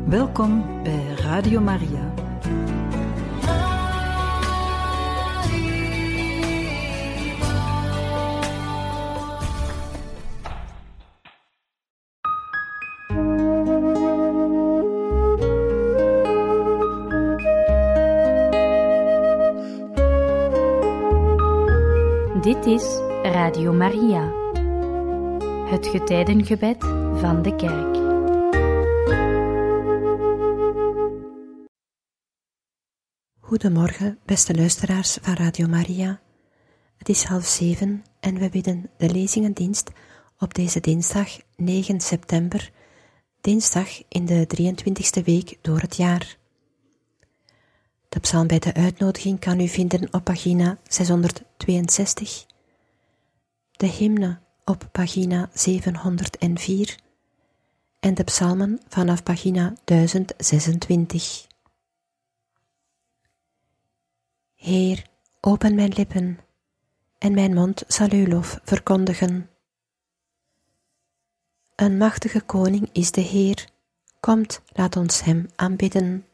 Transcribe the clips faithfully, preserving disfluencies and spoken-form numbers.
Welkom bij Radio Maria. Dit is Radio Maria, het getijdengebed van de Kerk. Goedemorgen, beste luisteraars van Radio Maria. Het is half zeven en we bidden de lezingendienst op deze dinsdag negen september, dinsdag in de drieëntwintigste week door het jaar. De psalm bij de uitnodiging kan u vinden op pagina zeshonderdtweeënzestig, de hymne op pagina zevenhonderdvier en de psalmen vanaf pagina duizend zesentwintig. Heer, open mijn lippen, en mijn mond zal uw lof verkondigen. Een machtige koning is de Heer, komt, laat ons hem aanbidden.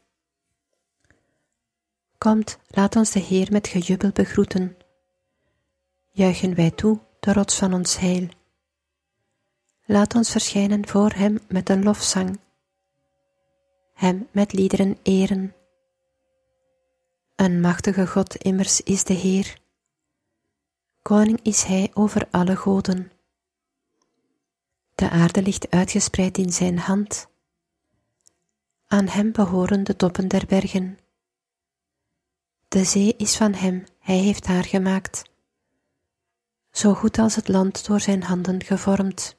Komt, laat ons de Heer met gejubel begroeten. Juichen wij toe, de rots van ons heil. Laat ons verschijnen voor hem met een lofzang, hem met liederen eren. Een machtige God immers is de Heer. Koning is hij over alle goden. De aarde ligt uitgespreid in zijn hand. Aan hem behoren de toppen der bergen. De zee is van hem, hij heeft haar gemaakt. Zo goed als het land door zijn handen gevormd.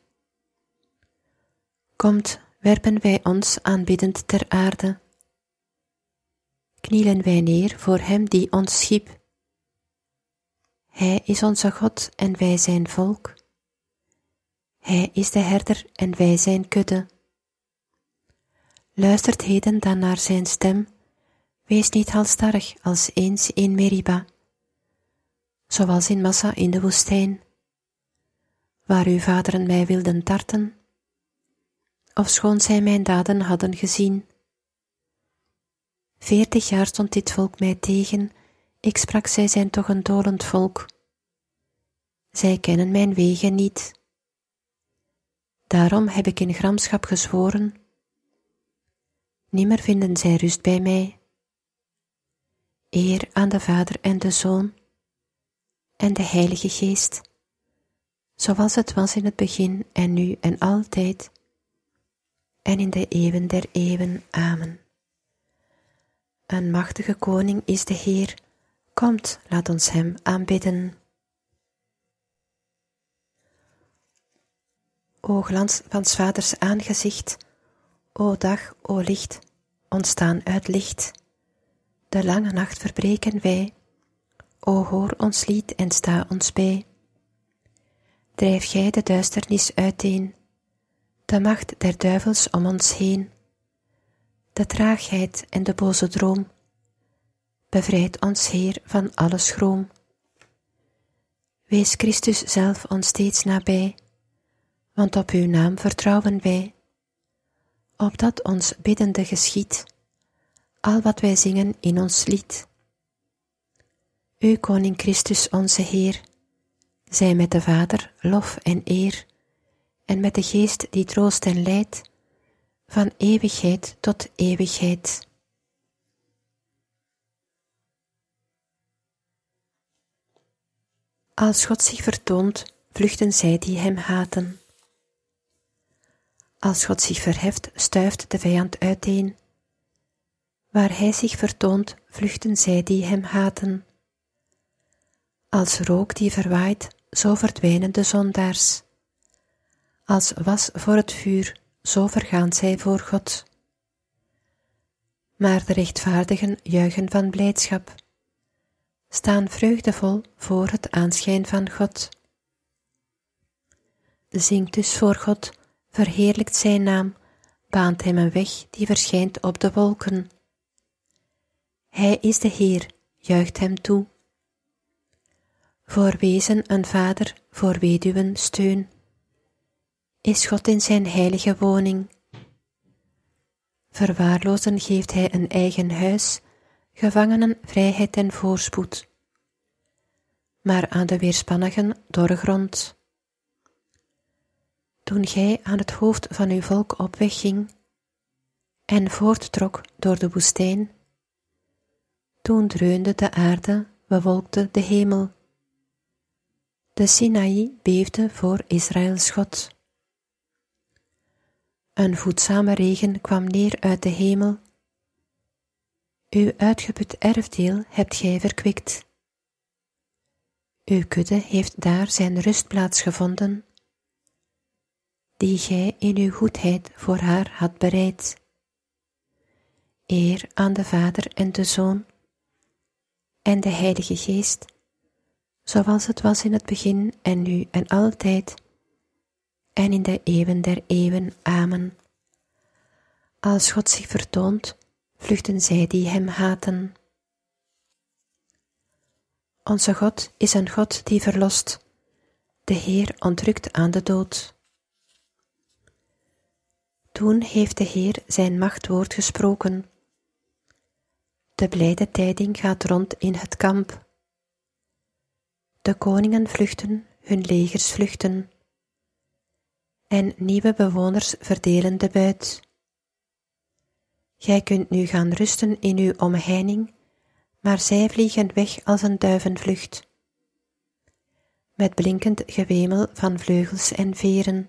Komt, werpen wij ons aanbiddend ter aarde. Knielen wij neer voor hem die ons schiep. Hij is onze God en wij zijn volk. Hij is de herder en wij zijn kudde. Luistert heden dan naar zijn stem, wees niet halstarrig als eens in Meriba, zoals in Massa in de woestijn, waar uw vaderen mij wilden tarten, ofschoon zij mijn daden hadden gezien. Veertig jaar stond dit volk mij tegen, ik sprak, zij zijn toch een dolend volk. Zij kennen mijn wegen niet. Daarom heb ik in gramschap gezworen, nimmer vinden zij rust bij mij. Eer aan de Vader en de Zoon en de Heilige Geest, zoals het was in het begin en nu en altijd, en in de eeuwen der eeuwen. Amen. Een machtige koning is de Heer, komt, laat ons hem aanbidden. O glans van 's Vaders aangezicht, o dag, o licht, ontstaan uit licht. De lange nacht verbreken wij, o hoor ons lied en sta ons bij. Drijf gij de duisternis uiteen, de macht der duivels om ons heen. De traagheid en de boze droom, bevrijd ons Heer van alle schroom. Wees Christus zelf ons steeds nabij, want op uw naam vertrouwen wij. Opdat ons biddende geschiedt, al wat wij zingen in ons lied. U Koning Christus onze Heer, zij met de Vader lof en eer, en met de Geest die troost en leidt, van eeuwigheid tot eeuwigheid. Als God zich vertoont, vluchten zij die hem haten. Als God zich verheft, stuift de vijand uiteen. Waar hij zich vertoont, vluchten zij die hem haten. Als rook die verwaait, zo verdwijnen de zondaars. Als was voor het vuur, zo vergaan zij voor God. Maar de rechtvaardigen juichen van blijdschap, staan vreugdevol voor het aanschijn van God. Zingt dus voor God, verheerlijkt zijn naam, baant hem een weg die verschijnt op de wolken. Hij is de Heer, juicht hem toe. Voor wezen een vader, voor weduwen steun. Is God in zijn heilige woning. Verwaarloosden geeft hij een eigen huis, gevangenen vrijheid en voorspoed. Maar aan de weerspannigen dorre grond. Toen gij aan het hoofd van uw volk op weg ging en voorttrok door de woestijn, toen dreunde de aarde, bewolkte de hemel. De Sinaï beefde voor Israëls God. Een voedzame regen kwam neer uit de hemel. Uw uitgeput erfdeel hebt gij verkwikt. Uw kudde heeft daar zijn rustplaats gevonden, die gij in uw goedheid voor haar had bereid. Eer aan de Vader en de Zoon en de Heilige Geest, zoals het was in het begin en nu en altijd, en in de eeuwen der eeuwen. Amen. Als God zich vertoont, vluchten zij die hem haten. Onze God is een God die verlost, de Heer ontrukt aan de dood. Toen heeft de Heer zijn machtwoord gesproken. De blijde tijding gaat rond in het kamp. De koningen vluchten, hun legers vluchten, en nieuwe bewoners verdelen de buit. Gij kunt nu gaan rusten in uw omheining, maar zij vliegen weg als een duivenvlucht, met blinkend gewemel van vleugels en veren.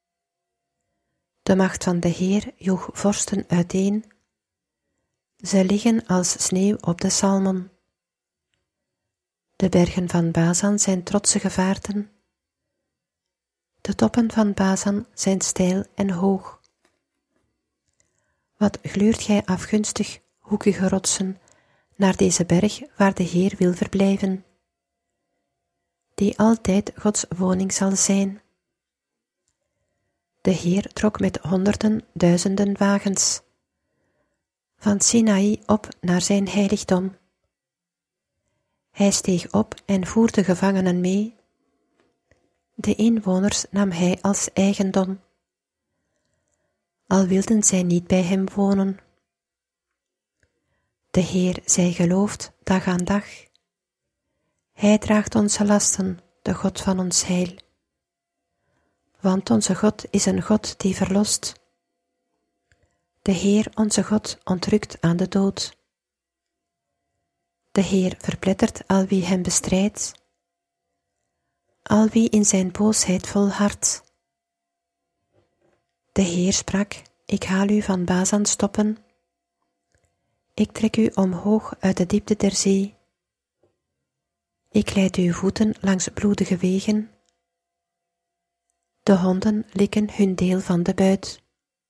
De macht van de Heer joeg vorsten uiteen, ze liggen als sneeuw op de Salmon. De bergen van Bazan zijn trotse gevaarten, de toppen van Bazan zijn steil en hoog. Wat gluurt gij afgunstig, hoekige rotsen, naar deze berg waar de Heer wil verblijven, die altijd Gods woning zal zijn. De Heer trok met honderden, duizenden wagens van Sinaï op naar zijn heiligdom. Hij steeg op en voerde gevangenen mee. De inwoners nam hij als eigendom, al wilden zij niet bij hem wonen. De Heer zij geloofd dag aan dag. Hij draagt onze lasten, de God van ons heil. Want onze God is een God die verlost. De Heer onze God ontrukt aan de dood. De Heer verplettert al wie hem bestrijdt, al wie in zijn boosheid volhardt. De Heer sprak, ik haal u van Bazan stoppen, ik trek u omhoog uit de diepte der zee. Ik leid uw voeten langs bloedige wegen. De honden likken hun deel van de buit.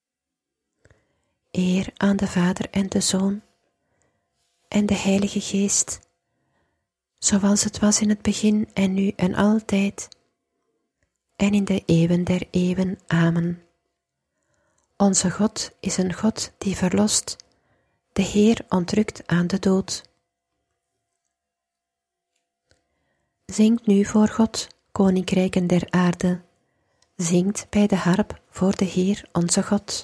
Eer aan de Vader en de Zoon en de Heilige Geest, zoals het was in het begin en nu en altijd, en in de eeuwen der eeuwen. Amen. Onze God is een God die verlost, de Heer ontrukt aan de dood. Zingt nu voor God, koninkrijken der aarde, zingt bij de harp voor de Heer onze God.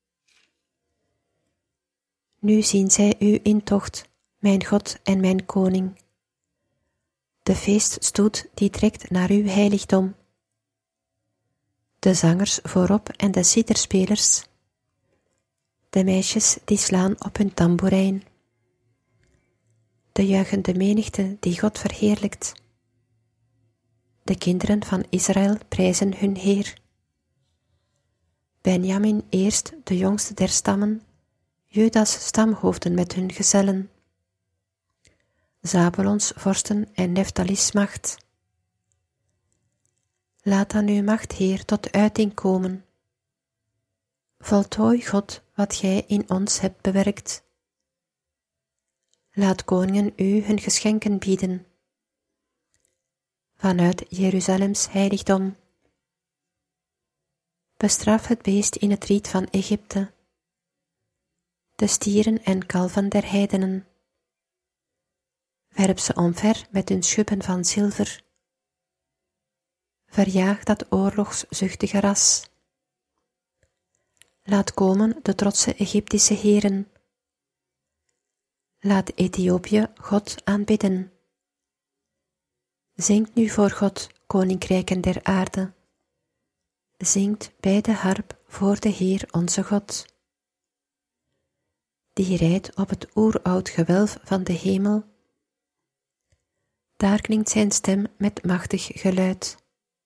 Nu zien zij u in tocht, mijn God en mijn koning. De feeststoet die trekt naar uw heiligdom. De zangers voorop en de citerspelers, de meisjes die slaan op hun tamboerijn. De juichende menigte die God verheerlijkt. De kinderen van Israël prijzen hun Heer. Benjamin eerst, de jongste der stammen, Judas stamhoofden met hun gezellen. Zabulons vorsten en Neftalis macht. Laat dan uw macht, Heer, tot uiting komen. Voltooi, God, wat gij in ons hebt bewerkt. Laat koningen u hun geschenken bieden. Vanuit Jeruzalems heiligdom. Bestraf het beest in het riet van Egypte, de stieren en kalven der heidenen. Werp ze omver met hun schubben van zilver. Verjaag dat oorlogszuchtige ras. Laat komen de trotse Egyptische heren. Laat Ethiopië God aanbidden. Zingt nu voor God, koninkrijken der aarde. Zingt bij de harp voor de Heer onze God. Die rijdt op het oeroud gewelf van de hemel. Daar klinkt zijn stem met machtig geluid.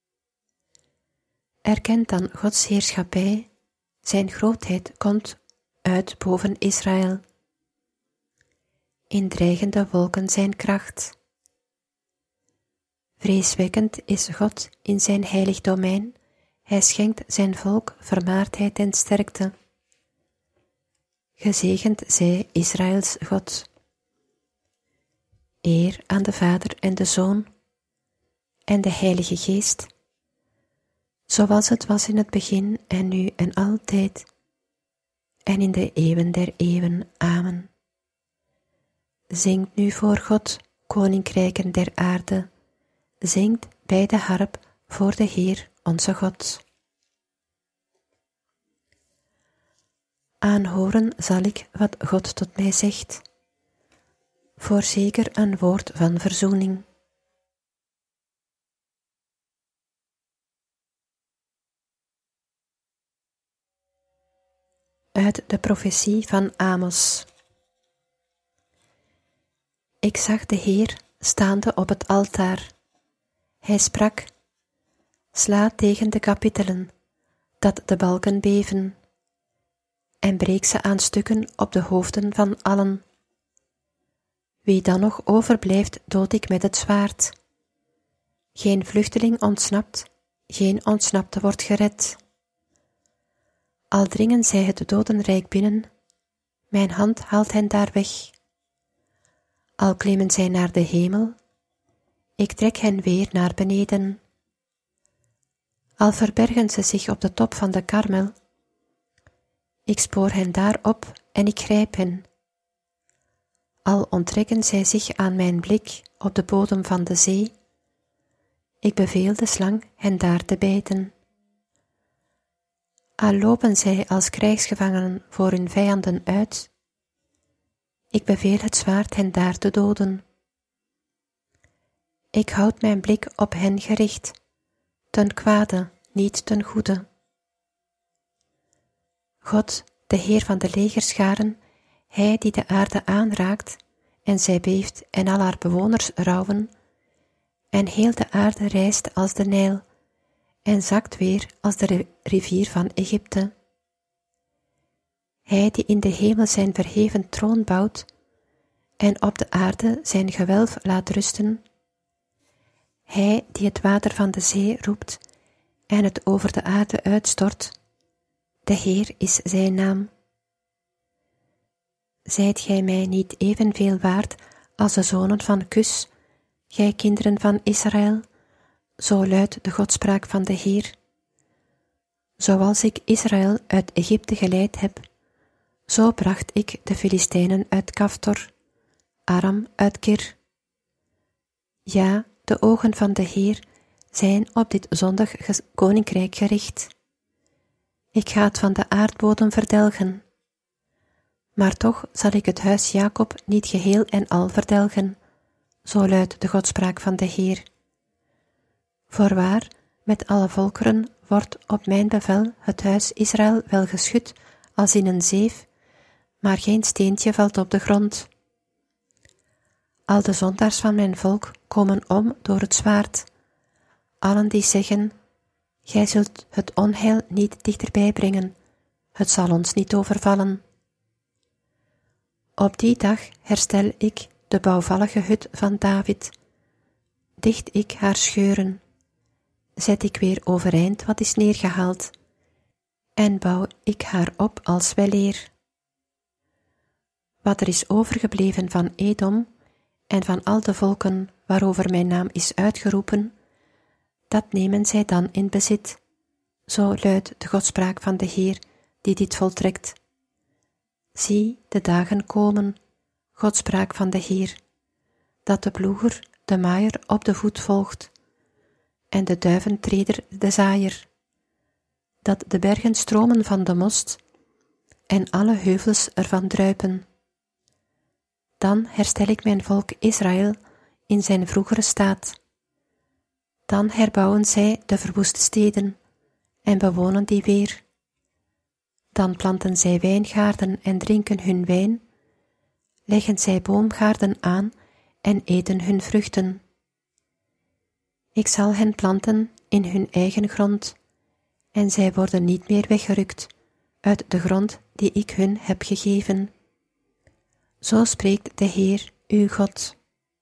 Erkent dan Gods heerschappij, zijn grootheid komt uit boven Israël. In dreigende wolken zijn kracht. Vreeswekkend is God in zijn heilig domein, hij schenkt zijn volk vermaardheid en sterkte. Gezegend zij Israëls God. Eer aan de Vader en de Zoon en de Heilige Geest, zoals het was in het begin en nu en altijd, en in de eeuwen der eeuwen. Amen. Zingt nu voor God, koninkrijken der aarde, zingt bij de harp voor de Heer onze God. Aanhoren zal ik wat God tot mij zegt, voorzeker een woord van verzoening. Uit de profetie van Amos. Ik zag de Heer staande op het altaar. Hij sprak: sla tegen de kapitelen, dat de balken beven, en breek ze aan stukken op de hoofden van allen. Wie dan nog overblijft, dood ik met het zwaard. Geen vluchteling ontsnapt, geen ontsnapte wordt gered. Al dringen zij het dodenrijk binnen, mijn hand haalt hen daar weg. Al klimmen zij naar de hemel, ik trek hen weer naar beneden. Al verbergen ze zich op de top van de Karmel, ik spoor hen daar op en ik grijp hen. Al onttrekken zij zich aan mijn blik op de bodem van de zee, ik beveel de slang hen daar te bijten. Al lopen zij als krijgsgevangenen voor hun vijanden uit, ik beveel het zwaard hen daar te doden. Ik houd mijn blik op hen gericht, ten kwade, niet ten goede. God, de Heer van de legerscharen, hij die de aarde aanraakt, en zij beeft en al haar bewoners rouwen, en heel de aarde rijst als de Nijl, en zakt weer als de rivier van Egypte. Hij die in de hemel zijn verheven troon bouwt, en op de aarde zijn gewelf laat rusten. Hij die het water van de zee roept, en het over de aarde uitstort, de Heer is zijn naam. Zijt gij mij niet evenveel waard als de zonen van Kus, gij kinderen van Israël? Zo luidt de godspraak van de Heer. Zoals ik Israël uit Egypte geleid heb, zo bracht ik de Filistijnen uit Kaftor, Aram uit Kir. Ja, de ogen van de Heer zijn op dit zondig koninkrijk gericht. Ik ga het van de aardbodem verdelgen. Maar toch zal ik het huis Jacob niet geheel en al verdelgen, zo luidt de godspraak van de Heer. Voorwaar, met alle volkeren wordt op mijn bevel het huis Israël wel geschud als in een zeef, maar geen steentje valt op de grond. Al de zondaars van mijn volk komen om door het zwaard, allen die zeggen: gij zult het onheil niet dichterbij brengen, het zal ons niet overvallen. Op die dag herstel ik de bouwvallige hut van David, dicht ik haar scheuren, zet ik weer overeind wat is neergehaald, en bouw ik haar op als weleer. Wat er is overgebleven van Edom en van al de volken waarover mijn naam is uitgeroepen, dat nemen zij dan in bezit. Zo luidt de godspraak van de Heer, die dit voltrekt. Zie, de dagen komen, godspraak van de Heer, dat de ploeger de maaier op de voet volgt, en de duiventreder de zaaier, dat de bergen stromen van de most, en alle heuvels ervan druipen. Dan herstel ik mijn volk Israël in zijn vroegere staat. Dan herbouwen zij de verwoeste steden en bewonen die weer. Dan planten zij wijngaarden en drinken hun wijn, leggen zij boomgaarden aan en eten hun vruchten. Ik zal hen planten in hun eigen grond, en zij worden niet meer weggerukt uit de grond die ik hun heb gegeven. Zo spreekt de Heer, uw God.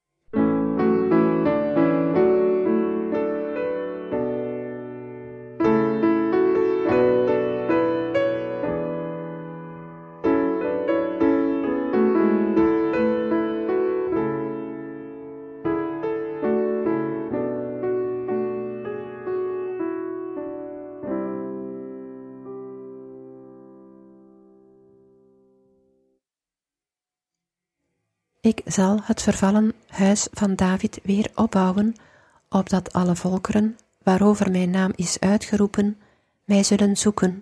Ik zal het vervallen huis van David weer opbouwen, opdat alle volkeren, waarover mijn naam is uitgeroepen, mij zullen zoeken.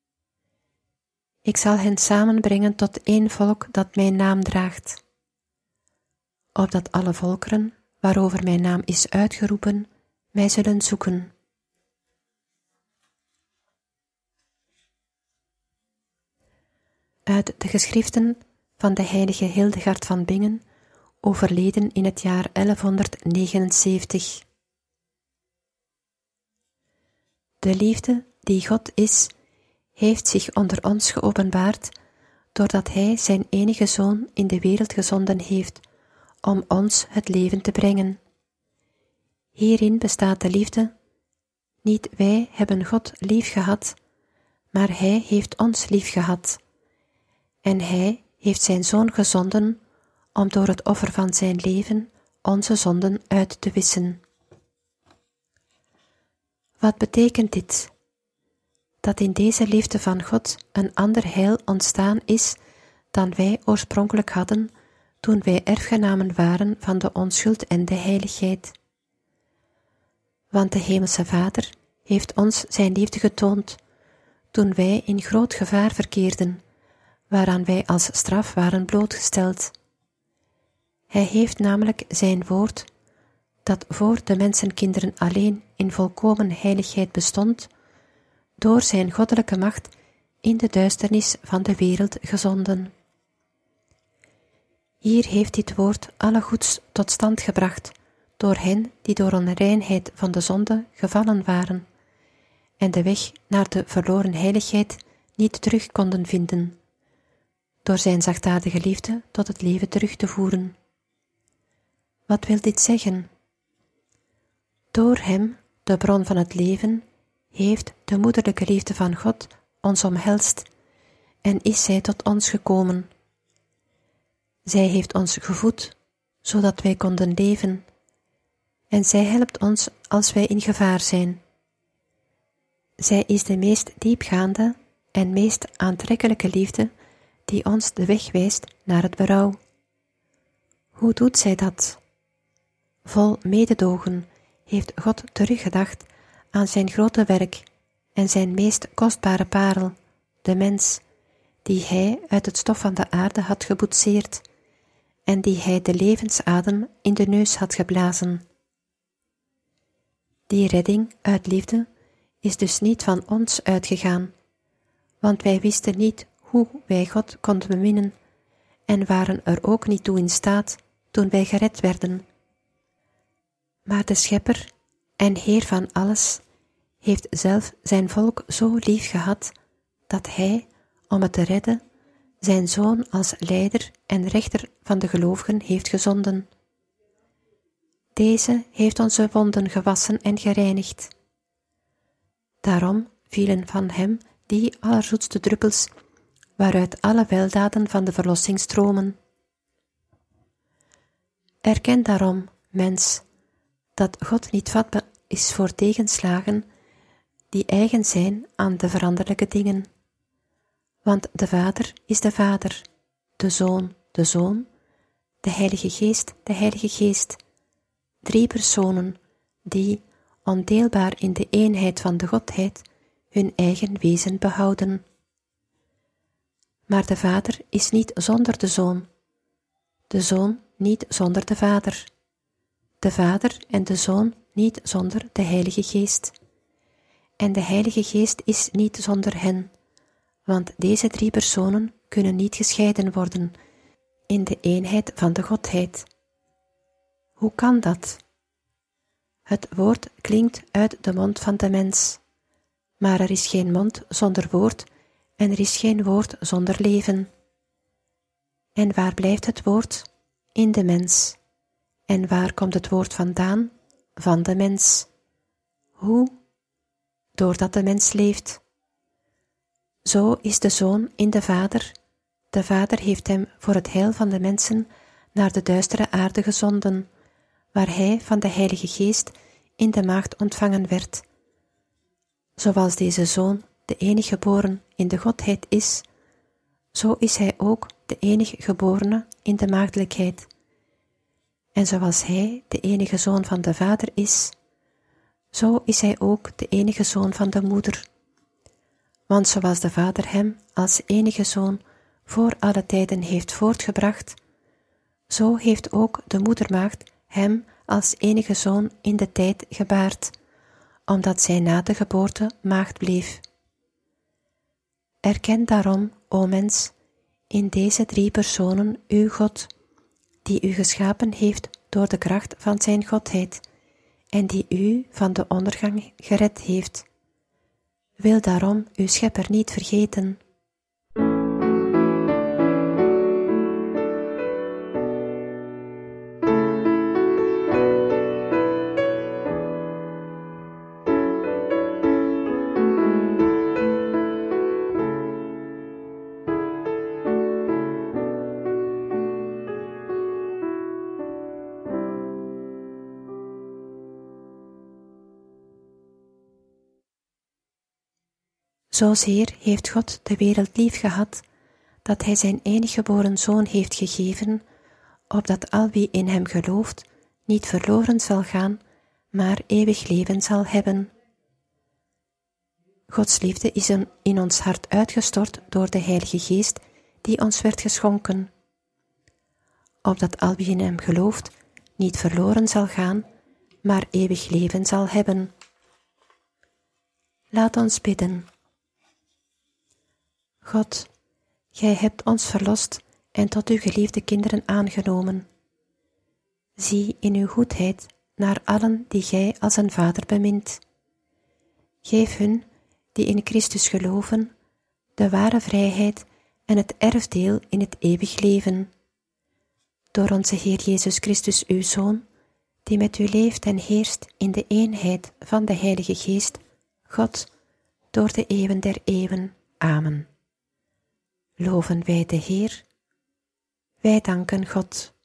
Ik zal hen samenbrengen tot één volk dat mijn naam draagt, opdat alle volkeren, waarover mijn naam is uitgeroepen, mij zullen zoeken. Uit de geschriften van de heilige Hildegard van Bingen, overleden in het jaar elfhonderdnegenenzeventig. De liefde die God is, heeft zich onder ons geopenbaard, doordat Hij zijn enige Zoon in de wereld gezonden heeft, om ons het leven te brengen. Hierin bestaat de liefde. Niet wij hebben God lief gehad, maar Hij heeft ons lief gehad. En Hij heeft zijn Zoon gezonden om door het offer van zijn leven onze zonden uit te wissen. Wat betekent dit? Dat in deze liefde van God een ander heil ontstaan is dan wij oorspronkelijk hadden toen wij erfgenamen waren van de onschuld en de heiligheid. Want de Hemelse Vader heeft ons zijn liefde getoond toen wij in groot gevaar verkeerden, waaraan wij als straf waren blootgesteld. Hij heeft namelijk zijn woord, dat voor de mensenkinderen alleen in volkomen heiligheid bestond, door zijn goddelijke macht in de duisternis van de wereld gezonden. Hier heeft dit woord alle goeds tot stand gebracht, door hen die door onreinheid van de zonde gevallen waren, en de weg naar de verloren heiligheid niet terug konden vinden, door zijn zachtaardige liefde tot het leven terug te voeren. Wat wil dit zeggen? Door hem, de bron van het leven, heeft de moederlijke liefde van God ons omhelst en is zij tot ons gekomen. Zij heeft ons gevoed, zodat wij konden leven, en zij helpt ons als wij in gevaar zijn. Zij is de meest diepgaande en meest aantrekkelijke liefde die ons de weg wijst naar het berouw. Hoe doet zij dat? Vol mededogen heeft God teruggedacht aan zijn grote werk en zijn meest kostbare parel, de mens, die hij uit het stof van de aarde had geboetseerd en die hij de levensadem in de neus had geblazen. Die redding uit liefde is dus niet van ons uitgegaan, want wij wisten niet hoe wij God konden beminnen en waren er ook niet toe in staat toen wij gered werden. Maar de Schepper en Heer van alles heeft zelf zijn volk zo lief gehad, dat Hij, om het te redden, zijn Zoon als leider en rechter van de gelovigen heeft gezonden. Deze heeft onze wonden gewassen en gereinigd. Daarom vielen van hem die allerzoetste druppels, waaruit alle weldaden van de verlossing stromen. Erken daarom, mens, dat God niet vatbaar is voor tegenslagen die eigen zijn aan de veranderlijke dingen. Want de Vader is de Vader, de Zoon, de Zoon, de Heilige Geest, de Heilige Geest, drie personen die, ondeelbaar in de eenheid van de Godheid, hun eigen wezen behouden. Maar de Vader is niet zonder de Zoon, de Zoon niet zonder de Vader, de Vader en de Zoon niet zonder de Heilige Geest. En de Heilige Geest is niet zonder hen, want deze drie personen kunnen niet gescheiden worden in de eenheid van de Godheid. Hoe kan dat? Het woord klinkt uit de mond van de mens, maar er is geen mond zonder woord en er is geen woord zonder leven. En waar blijft het woord? In de mens. En waar komt het woord vandaan? Van de mens. Hoe? Doordat de mens leeft. Zo is de Zoon in de Vader. De Vader heeft hem voor het heil van de mensen naar de duistere aarde gezonden, waar hij van de Heilige Geest in de maagd ontvangen werd. Zoals deze Zoon de enige geboren in de Godheid is, zo is hij ook de enige geborene in de maagdelijkheid. En zoals hij de enige Zoon van de Vader is, zo is hij ook de enige Zoon van de Moeder. Want zoals de Vader hem als enige Zoon voor alle tijden heeft voortgebracht, zo heeft ook de Moedermaagd hem als enige Zoon in de tijd gebaard, omdat zij na de geboorte maagd bleef. Erken daarom, o mens, in deze drie personen uw God, die u geschapen heeft door de kracht van zijn Godheid, en die u van de ondergang gered heeft. Wil daarom uw Schepper niet vergeten. Zozeer heeft God de wereld lief gehad, dat hij zijn enige geboren Zoon heeft gegeven, opdat al wie in hem gelooft niet verloren zal gaan, maar eeuwig leven zal hebben. Gods liefde is in ons hart uitgestort door de Heilige Geest die ons werd geschonken, opdat al wie in hem gelooft niet verloren zal gaan, maar eeuwig leven zal hebben. Laat ons bidden. God, gij hebt ons verlost en tot uw geliefde kinderen aangenomen. Zie in uw goedheid naar allen die gij als een vader bemint. Geef hun, die in Christus geloven, de ware vrijheid en het erfdeel in het eeuwig leven. Door onze Heer Jezus Christus, uw Zoon, die met u leeft en heerst in de eenheid van de Heilige Geest, God, door de eeuwen der eeuwen. Amen. Loven wij de Heer. Wij danken God.